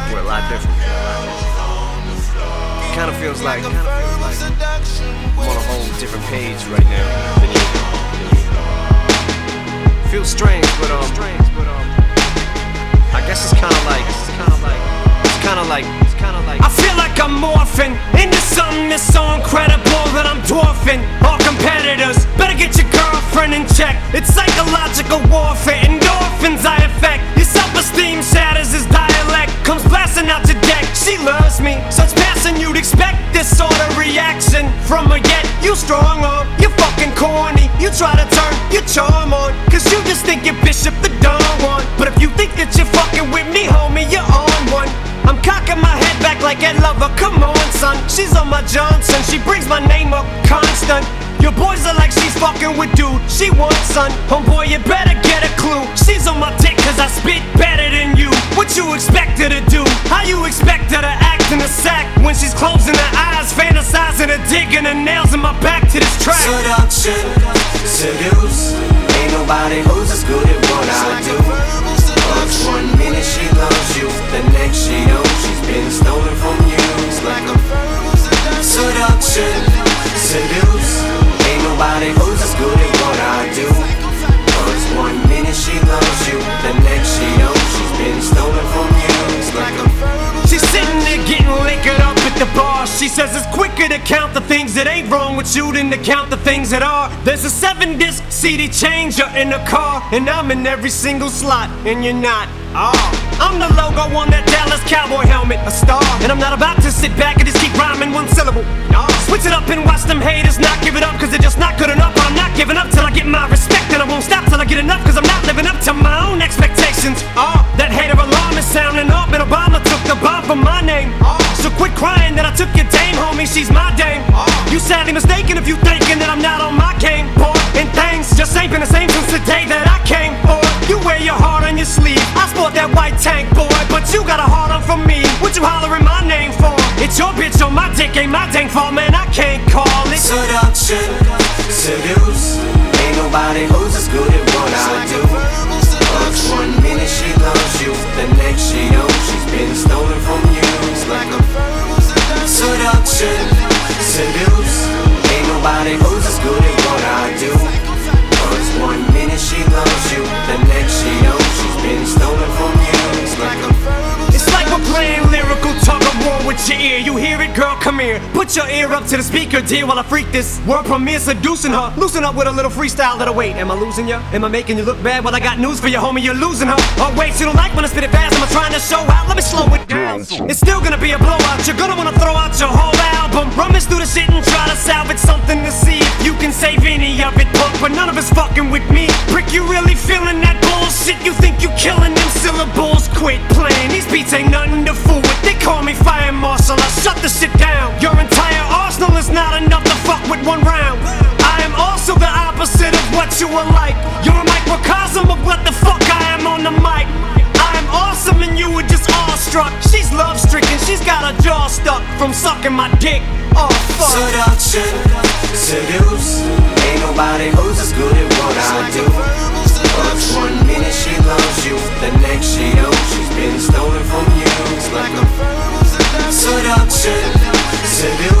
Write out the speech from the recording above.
We're a lot different. Kinda feels like I'm on a whole different page right now than you. Feels strange, but I guess it's kinda like I feel like I'm morphing into something that's so incredible that I'm dwarfing all competitors. Better get your girlfriend in check. It's psychological warfare, endorphins I affect. Your self-esteem shatters as dialect comes blasting out your deck. She loves me, such passion you'd expect this sort of reaction from her. Yet you strong on, you're fucking corny. You try to turn your charm on, cause you just think you're Bishop the Don Juan. But if you think that you're fucking with me, homie, you're on one. I'm cocking my head back like Ed Lover, come on son. She's on my Johnson, she brings my name up constant. Your boys are like she's fucking with dude she wants son. Homeboy, you better get a clue. She's on my dick cause I spit better than you. What you expect her to do? How you expect her to act in a sack when she's closing her eyes, fantasizing her dick and her nails in my back to this track? Seduction, seduce. Ain't nobody who's as good at what I do. Cause 1 minute she loves you, the next she don't. She's been stolen from you. It's like a seduction, seduce. Ain't nobody who's as good at what I do. Cause 1 minute she loves you, the next she don't. She's been stolen from you. It's like a she's sitting there getting liquored up at the bar. She says it's quicker to count the things that ain't wrong with you than to count the things that are. There's a 7-disc CD changer in the car, and I'm in every single slot, and you're not. I'm the logo on that Dallas Cowboy helmet, a star. And I'm not about to sit back and just keep rhyming one syllable. Switch it up and watch them haters not give it up, cause they're just not good enough. But I'm not giving up till I get my respect, and I won't stop till I get enough, cause I'm not living up to my own expectations. That hater alarm is sounding up, and Obama took the bomb from my name. So quit crying that I took your dame, homie, she's my dame. You sadly mistaken if you thinking that I'm not on my game, boy. And things just ain't been the same since the day that I came, boy. You wear your heart on your sleeve, I sport that white tank, boy. But you got a heart on for me, what you hollering my name for? It's your bitch on my dick, ain't my dang fault, man, I can't call it seduction, seduce. Ain't nobody who's as good at what I do. Cause 1 minute she loves you, the next she don't. She's been stolen from you. It's like a seduction, seduce. Ain't nobody who's as good at what I do. Cause 1 minute she loves you, the next she don't. She's been stolen from you. It's like we're playing lyrical tug of war with your ear. You hear it, girl, come here. Put your ear up to the speaker, dear, while I freak this world premiere, seducing her. Loosen up with a little freestyle that'll wait. Am I losing ya? Am I making you look bad? Well, I got news for you, homie, you're losing her. Oh wait, you don't like when I spit it fast? Am I trying to show out? Let me slow it down. It's still gonna be a blowout. You're gonna wanna throw out your whole album. Rummage through the shit and try to salvage something to see if you can save any of it, punk. But none of it's fucking with me. Prick, you really feeling that bullshit? You think you killing them syllables? Quit playing, these beats ain't nothing to fool with. They call me fire marshal, I shut the shit down. Your entire arsenal is not enough to fuck with 1 round. I am also the opposite of what you are like. You're a microcosm of what the fuck I am on the mic. I am awesome and you were just awestruck. She's love stricken, she's got her jaw stuck from sucking my dick. Oh fuck. Seduction, seduce. Ain't nobody who's as good at what I do. Cause 1 minute she loves you, the next she don't. She's been stolen from you. It's like a seduction, seduce.